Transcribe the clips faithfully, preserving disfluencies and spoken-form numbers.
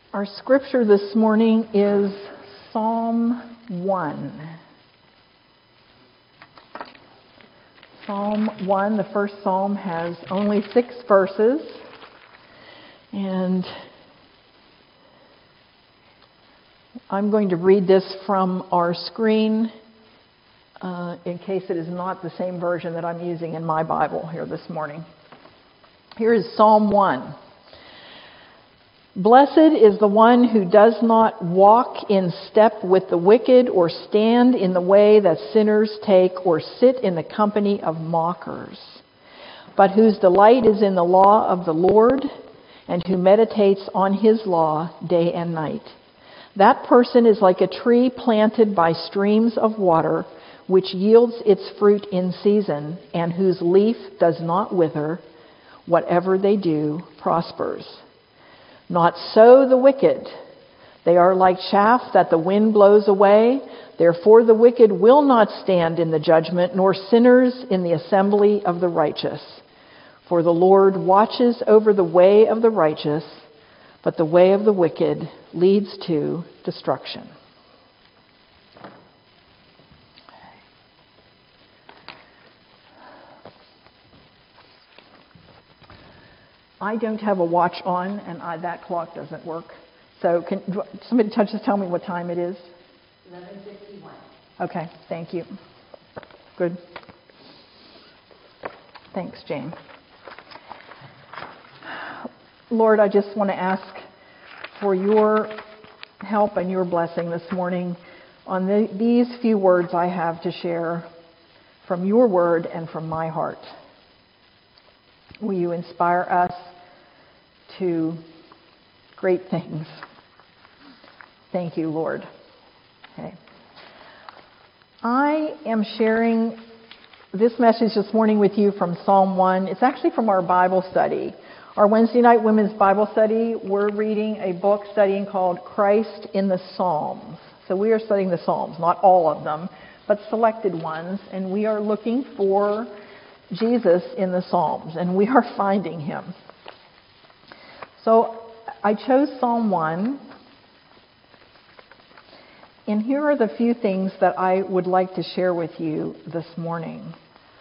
Our scripture this morning is Psalm one. Psalm one, the first psalm, has only six verses, and I'm going to read this from our screen uh, in case it is not the same version that I'm using in my Bible here this morning. Here is Psalm one. Blessed is the one who does not walk in step with the wicked, or stand in the way that sinners take, or sit in the company of mockers, but whose delight is in the law of the Lord, and who meditates on his law day and night. That person is like a tree planted by streams of water, which yields its fruit in season, and whose leaf does not wither. Whatever they do prospers. Not so the wicked. They are like chaff that the wind blows away. Therefore the wicked will not stand in the judgment, nor sinners in the assembly of the righteous. For the Lord watches over the way of the righteous, but the way of the wicked leads to destruction. I don't have a watch on, and I, that clock doesn't work. So can somebody just tell me what time it is? eleven fifty-one. Okay, thank you. Good. Thanks, Jane. Lord, I just want to ask for your help and your blessing this morning on the, these few words I have to share from your word and from my heart. Will you inspire us to great things? Thank you, Lord. Okay. I am sharing this message this morning with you from Psalm one. It's actually from our Bible study. Our Wednesday night women's Bible study, we're reading a book studying called Christ in the Psalms. So we are studying the Psalms, not all of them, but selected ones, and we are looking for Jesus in the Psalms, and we are finding him. So I chose Psalm one, and here are the few things that I would like to share with you this morning.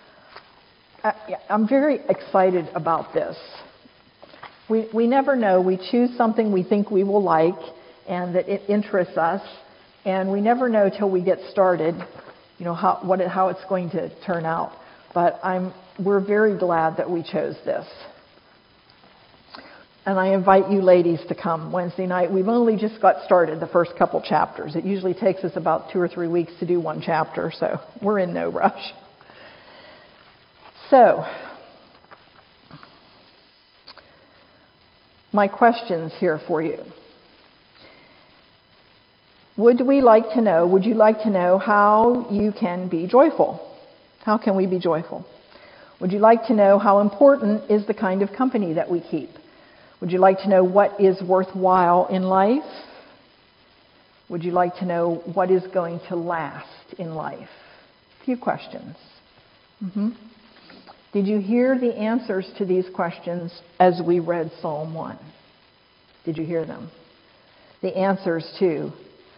I'm very excited about this. We we never know. We choose something we think we will like and that it interests us, and we never know till we get started, you know, how what how it's going to turn out. But I'm, we're very glad that we chose this. And I invite you ladies to come Wednesday night. We've only just got started the first couple chapters. It usually takes us about two or three weeks to do one chapter, so we're in no rush. So, my questions here for you. Would we like to know, would you like to know how you can be joyful? How can we be joyful? Would you like to know how important is the kind of company that we keep? Would you like to know what is worthwhile in life? Would you like to know what is going to last in life? A few questions. Mm-hmm. Did you hear the answers to these questions as we read Psalm one? Did you hear them? The answers to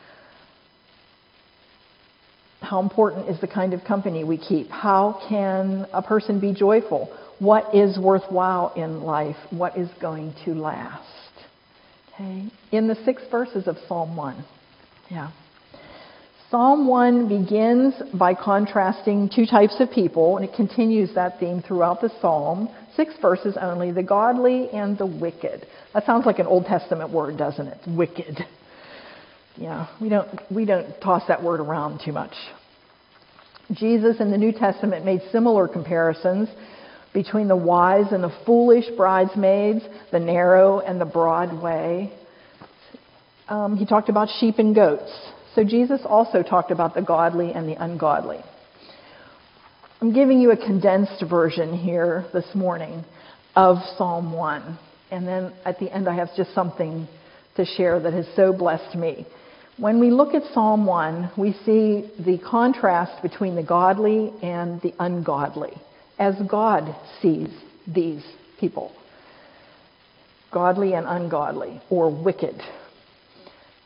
how important is the kind of company we keep? How can a person be joyful? What is worthwhile in life? What is going to last? Okay. In the six verses of Psalm one. Yeah. Psalm one begins by contrasting two types of people, and it continues that theme throughout the psalm. Six verses only, the godly and the wicked. That sounds like an Old Testament word, doesn't it? Wicked. Yeah, we don't we don't toss that word around too much. Jesus in the New Testament made similar comparisons between the wise and the foolish bridesmaids, the narrow and the broad way. Um, he talked about sheep and goats. So Jesus also talked about the godly and the ungodly. I'm giving you a condensed version here this morning of Psalm one. And then at the end I have just something to share that has so blessed me. When we look at Psalm one, we see the contrast between the godly and the ungodly, as God sees these people. Godly and ungodly, or wicked.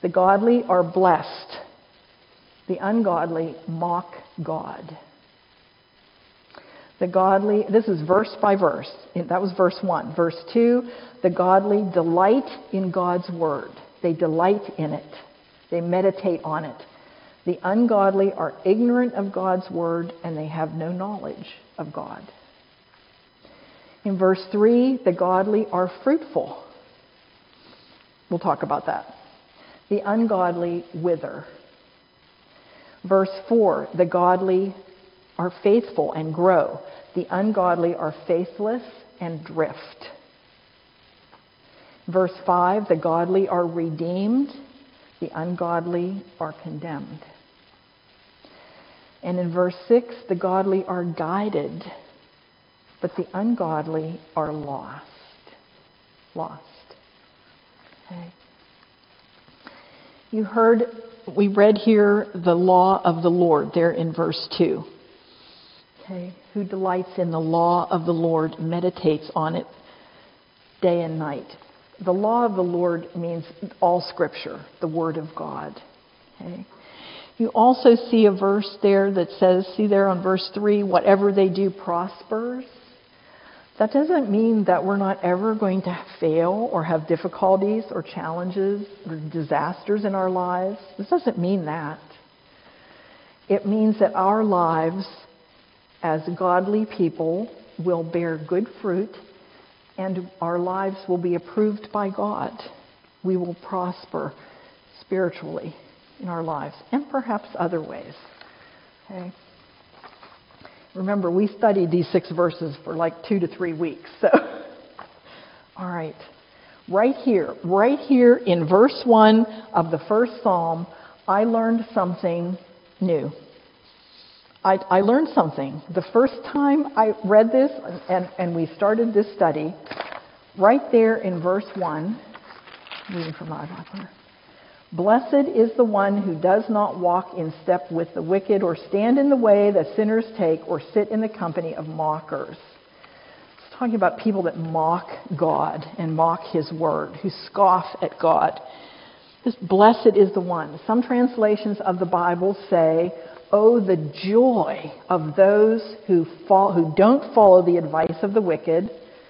The godly are blessed. The ungodly mock God. The godly, this is verse by verse. That was verse one. Verse two, the godly delight in God's word. They delight in it. They meditate on it. The ungodly are ignorant of God's word and they have no knowledge of God. In verse three, the godly are fruitful. We'll talk about that. The ungodly wither. Verse four, the godly are faithful and grow. The ungodly are faithless and drift. Verse five, the godly are redeemed. The ungodly are condemned. And in verse six, the godly are guided, but the ungodly are lost. Lost. Okay. You heard, we read here the law of the Lord there in verse two. Okay. Who delights in the law of the Lord, meditates on it day and night. The law of the Lord means all Scripture, the Word of God. Okay. You also see a verse there that says, see there on verse three, whatever they do prospers. That doesn't mean that we're not ever going to fail or have difficulties or challenges or disasters in our lives. This doesn't mean that. It means that our lives as godly people will bear good fruit and our lives will be approved by God. We will prosper spiritually in our lives and perhaps other ways. Okay. Remember, we studied these six verses for like two to three weeks. So, all right. Right here, right here in verse one of the first Psalm, I learned something new. I, I learned something. The first time I read this and, and we started this study, right there in verse one, reading from my Bible. Blessed is the one who does not walk in step with the wicked, or stand in the way that sinners take, or sit in the company of mockers. It's talking about people that mock God and mock His word, who scoff at God. This blessed is the one. Some translations of the Bible say, oh, the joy of those who fall, who don't follow the advice of the wicked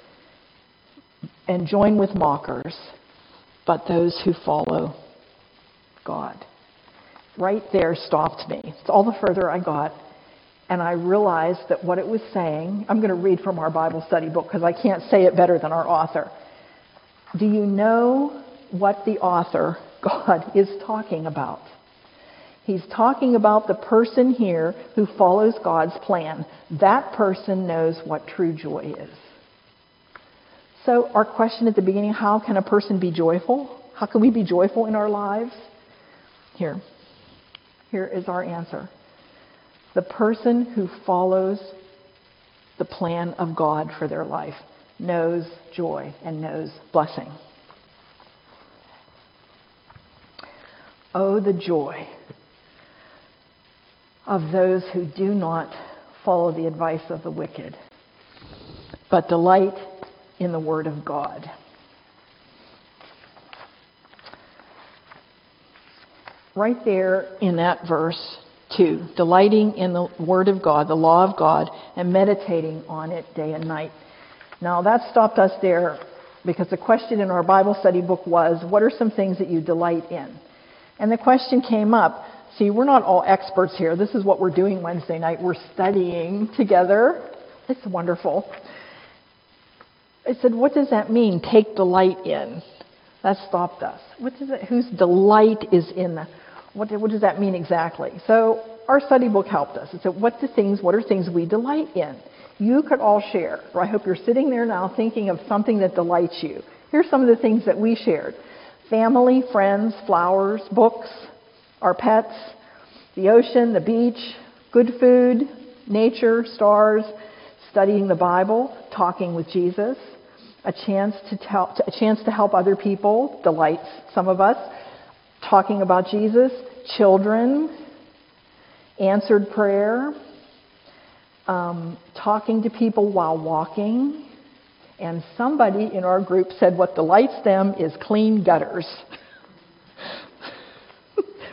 and join with mockers, but those who follow God. Right there stopped me. It's all the further I got. And I realized that what it was saying, I'm going to read from our Bible study book because I can't say it better than our author. Do you know what the author, God, is talking about? He's talking about the person here who follows God's plan. That person knows what true joy is. So our question at the beginning, how can a person be joyful? How can we be joyful in our lives? Here. Here is our answer. The person who follows the plan of God for their life knows joy and knows blessing. Oh, the joy of those who do not follow the advice of the wicked, but delight in the Word of God. Right there in that verse two, delighting in the Word of God, the law of God, and meditating on it day and night. Now that stopped us there because the question in our Bible study book was, what are some things that you delight in? And the question came up, see, we're not all experts here. This is what we're doing Wednesday night. We're studying together. It's wonderful. I said, what does that mean, take delight in? That stopped us. What does it, whose delight is in the, what, what does that mean exactly? So our study book helped us. It said, what the things, what are things we delight in? You could all share. I hope you're sitting there now thinking of something that delights you. Here's some of the things that we shared. Family, friends, flowers, books, our pets, the ocean, the beach, good food, nature, stars, studying the Bible, talking with Jesus, a chance to tell, a chance to help other people, delights some of us, talking about Jesus, children, answered prayer, um, talking to people while walking. And somebody in our group said what delights them is clean gutters.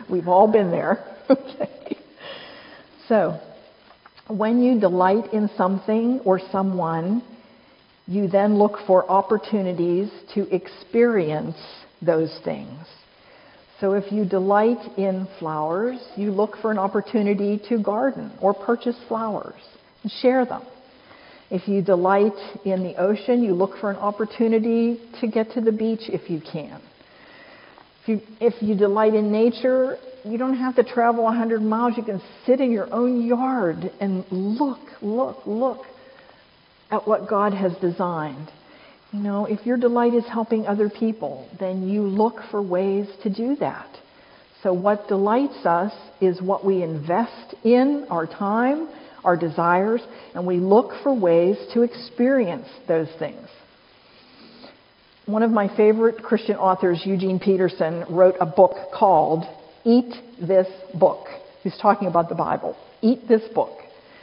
We've all been there. Okay. So, when you delight in something or someone, you then look for opportunities to experience those things. So if you delight in flowers, you look for an opportunity to garden or purchase flowers and share them. If you delight in the ocean, you look for an opportunity to get to the beach if you can. If you, if you delight in nature, you don't have to travel one hundred miles. You can sit in your own yard and look, look, look at what God has designed. You know, if your delight is helping other people, then you look for ways to do that. So what delights us is what we invest in, our time, our desires, and we look for ways to experience those things. One of my favorite Christian authors, Eugene Peterson, wrote a book called Eat This Book. He's talking about the Bible. Eat this book.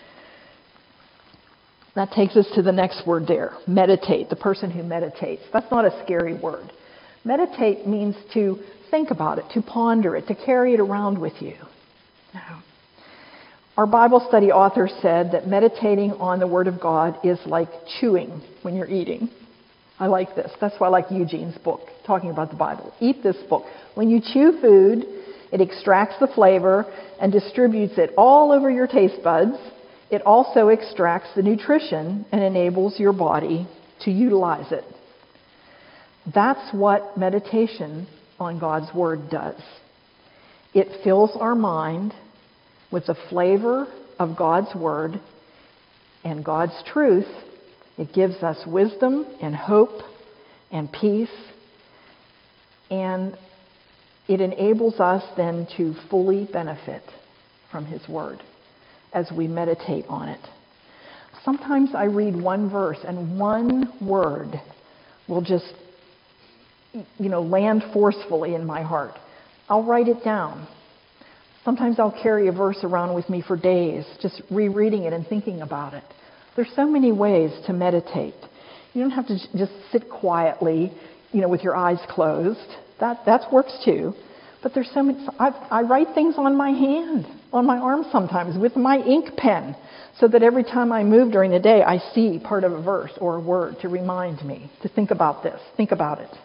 That takes us to the next word there, meditate, the person who meditates. That's not a scary word. Meditate means to think about it, to ponder it, to carry it around with you. Now, our Bible study author said that meditating on the Word of God is like chewing when you're eating. I like this. That's why I like Eugene's book, talking about the Bible. Eat this book. When you chew food, it extracts the flavor and distributes it all over your taste buds. It also extracts the nutrition and enables your body to utilize it. That's what meditation on God's Word does. It fills our mind with the flavor of God's Word and God's truth. It gives us wisdom and hope and peace, and it enables us then to fully benefit from His Word as we meditate on it. Sometimes I read one verse and one word will just, you know, land forcefully in my heart. I'll write it down. Sometimes I'll carry a verse around with me for days, just rereading it and thinking about it. There's so many ways to meditate. You don't have to just sit quietly, you know, with your eyes closed. That that works too. But there's so many. I, I write things on my hand, on my arm sometimes, with my ink pen, so that every time I move during the day, I see part of a verse or a word to remind me to think about this, think about it.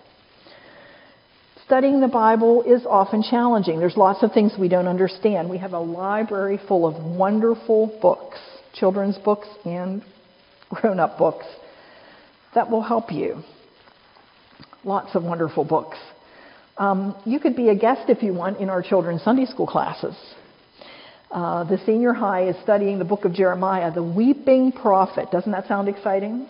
Studying the Bible is often challenging. There's lots of things we don't understand. We have a library full of wonderful books, children's books and grown-up books, that will help you. Lots of wonderful books. Um, you could be a guest if you want in our children's Sunday school classes. Uh, the senior high is studying the book of Jeremiah, the weeping prophet. Doesn't that sound exciting?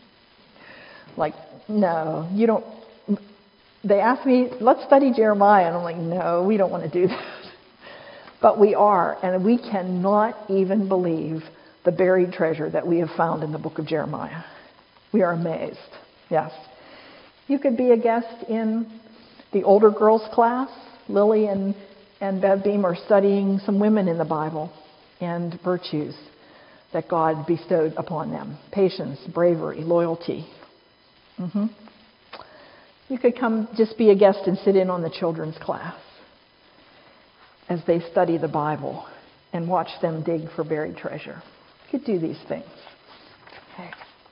Like, no, you don't. They asked me, let's study Jeremiah. And I'm like, no, we don't want to do that. But we are, and we cannot even believe the buried treasure that we have found in the book of Jeremiah. We are amazed. Yes. You could be a guest in the older girls' class. Lily and, and Bev Beam are studying some women in the Bible and virtues that God bestowed upon them. Patience, bravery, loyalty. Mm-hmm. You could come just be a guest and sit in on the children's class as they study the Bible and watch them dig for buried treasure. You could do these things. Okay.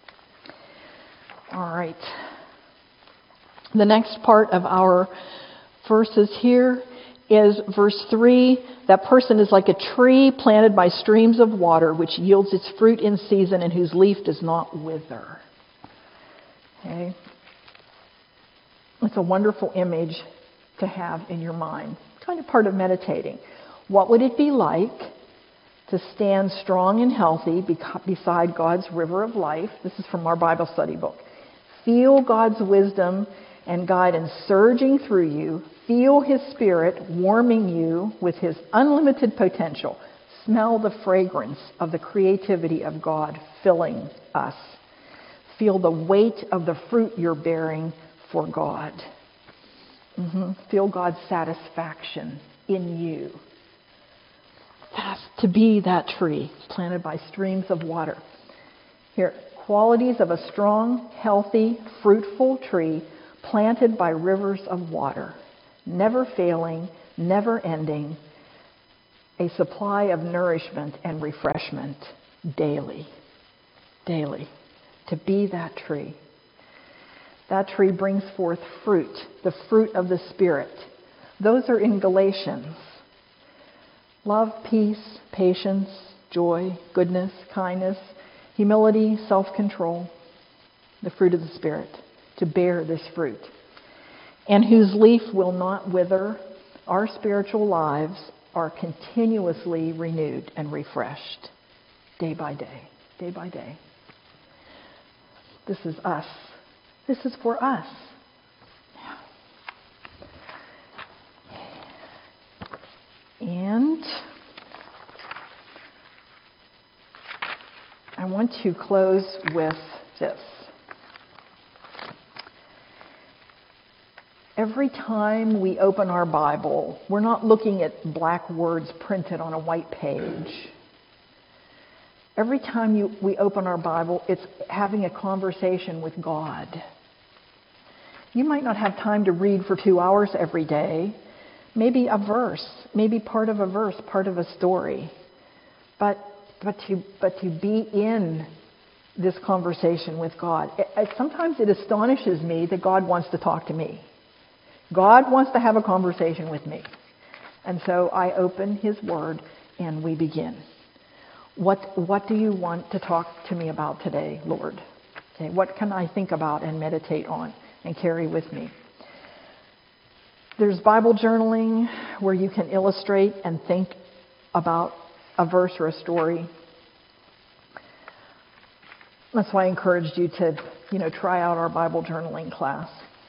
All right. The next part of our verses here is verse three. That person is like a tree planted by streams of water, which yields its fruit in season and whose leaf does not wither. Okay. It's a wonderful image to have in your mind. Kind of part of meditating. What would it be like to stand strong and healthy beside God's river of life? This is from our Bible study book. Feel God's wisdom and guidance surging through you. Feel His Spirit warming you with His unlimited potential. Smell the fragrance of the creativity of God filling us. Feel the weight of the fruit you're bearing for God. Mm-hmm. Feel God's satisfaction in you. That's to be that tree planted by streams of water. Here, qualities of a strong, healthy, fruitful tree planted by rivers of water, never failing, never ending, a supply of nourishment and refreshment daily. Daily. To be that tree. That tree brings forth fruit, the fruit of the Spirit. Those are in Galatians. Love, peace, patience, joy, goodness, kindness, humility, self-control. The fruit of the Spirit. To bear this fruit. And whose leaf will not wither. Our spiritual lives are continuously renewed and refreshed. Day by day. Day by day. This is us. This is for us. And I want to close with this. Every time we open our Bible, we're not looking at black words printed on a white page. Every time you, we open our Bible, it's having a conversation with God. You might not have time to read for two hours every day. Maybe a verse, maybe part of a verse, part of a story. But but to but to be in this conversation with God. It, it, sometimes it astonishes me that God wants to talk to me. God wants to have a conversation with me. And so I open His Word and we begin. What what do you want to talk to me about today, Lord? Okay, what can I think about and meditate on and carry with me? There's Bible journaling where you can illustrate and think about a verse or a story. That's why I encouraged you to, you know, try out our Bible journaling class.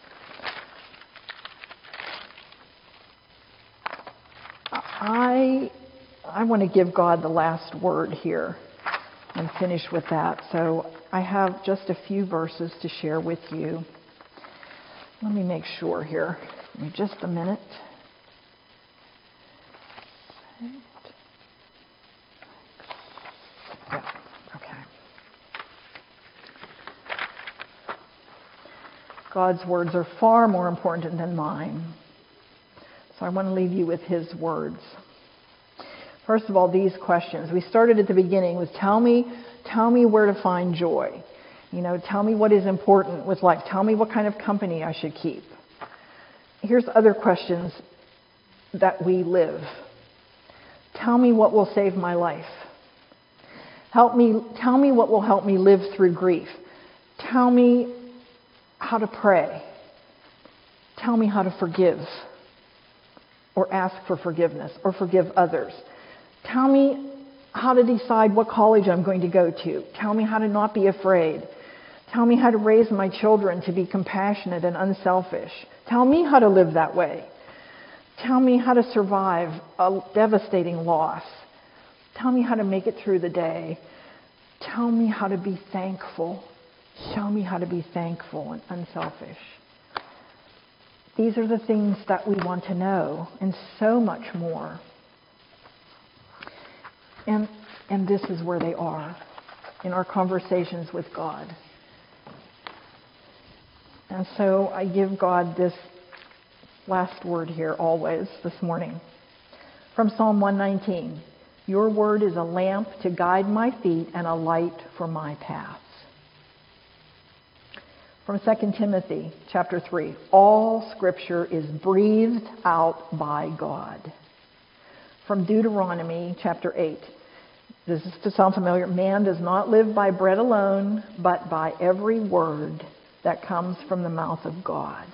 I I want to give God the last word here and finish with that. So I have just a few verses to share with you. Let me make sure here. Give me just a minute. Yeah, okay. God's words are far more important than mine. So I want to leave you with His words. First of all, these questions. We started at the beginning with tell me, tell me where to find joy. You know, tell me what is important with life. Tell me what kind of company I should keep. Here's other questions that we live. Tell me what will save my life. Help me, tell me what will help me live through grief. Tell me how to pray. Tell me how to forgive or ask for forgiveness or forgive others. Tell me how to decide what college I'm going to go to. Tell me how to not be afraid. Tell me how to raise my children to be compassionate and unselfish. Tell me how to live that way. Tell me how to survive a devastating loss. Tell me how to make it through the day. Tell me how to be thankful. Show me how to be thankful and unselfish. These are the things that we want to know, and so much more. And and this is where they are in our conversations with God. And so I give God this last word here always this morning. From Psalm one nineteen. Your word is a lamp to guide my feet and a light for my paths. From Second Timothy chapter three. All Scripture is breathed out by God. From Deuteronomy chapter eight. This is to sound familiar. Man does not live by bread alone, but by every word that comes from the mouth of God.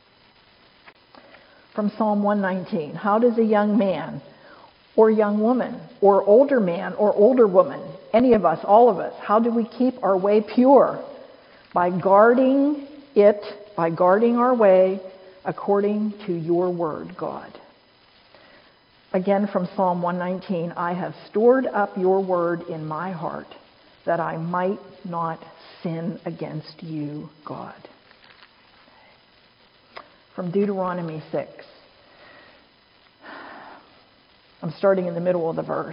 From Psalm one nineteen. How does a young man or young woman or older man or older woman, any of us, all of us, how do we keep our way pure? By guarding it, by guarding our way according to your word, God. Again from Psalm one nineteen, I have stored up your word in my heart that I might not sin against you, God. From Deuteronomy six. I'm starting in the middle of the verse.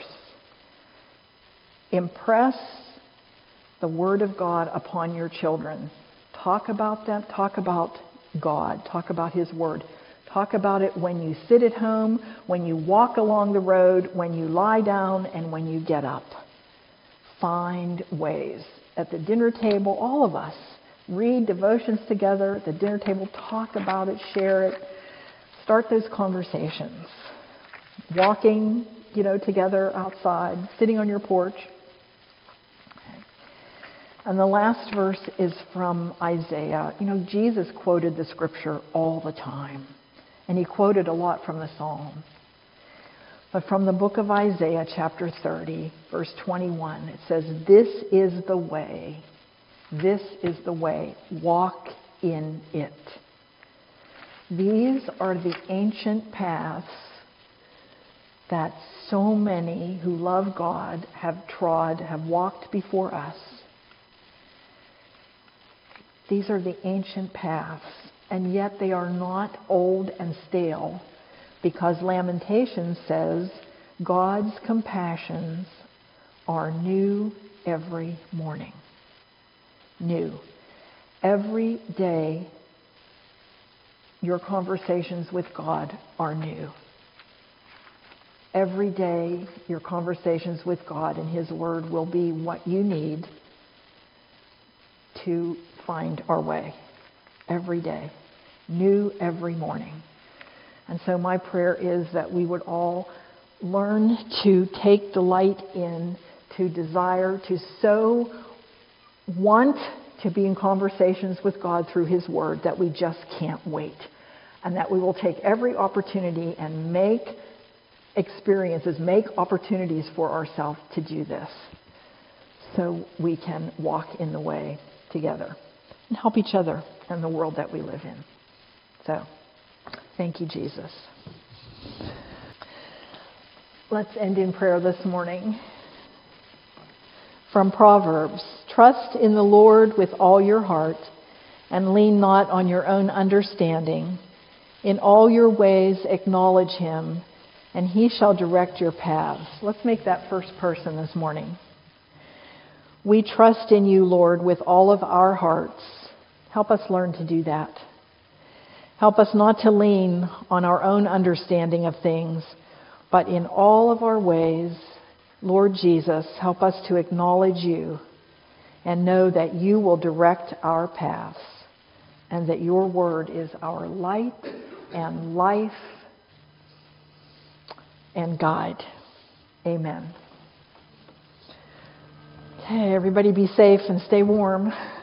Impress the word of God upon your children. Talk about them. Talk about God. Talk about His word. Talk about it when you sit at home, when you walk along the road, when you lie down, and when you get up. Find ways. At the dinner table, all of us read devotions together at the dinner table, talk about it, share it, start those conversations. Walking, you know, together outside, sitting on your porch. Okay. And the last verse is from Isaiah. You know, Jesus quoted the scripture all the time, and he quoted a lot from the Psalm. But from the book of Isaiah, chapter thirty, verse twenty-one, it says, "This is the way, this is the way, walk in it." These are the ancient paths that so many who love God have trod, have walked before us. These are the ancient paths, and yet they are not old and stale, because Lamentations says, God's compassions are new every morning. New. Every day, your conversations with God are new. Every day, your conversations with God and His Word will be what you need to find our way. Every day. New every morning. And so my prayer is that we would all learn to take delight in, to desire, to so want to be in conversations with God through His Word that we just can't wait. And that we will take every opportunity and make experiences, make opportunities for ourselves to do this, so we can walk in the way together and help each other and the world that we live in. So, thank you, Jesus. Let's end in prayer this morning. From Proverbs, "Trust in the Lord with all your heart, and lean not on your own understanding. In all your ways acknowledge Him, and He shall direct your paths." Let's make that first person this morning. We trust in you, Lord, with all of our hearts. Help us learn to do that. Help us not to lean on our own understanding of things, but in all of our ways, Lord Jesus, help us to acknowledge you and know that you will direct our paths, and that your word is our light and life and guide. Amen. Okay, everybody be safe and stay warm.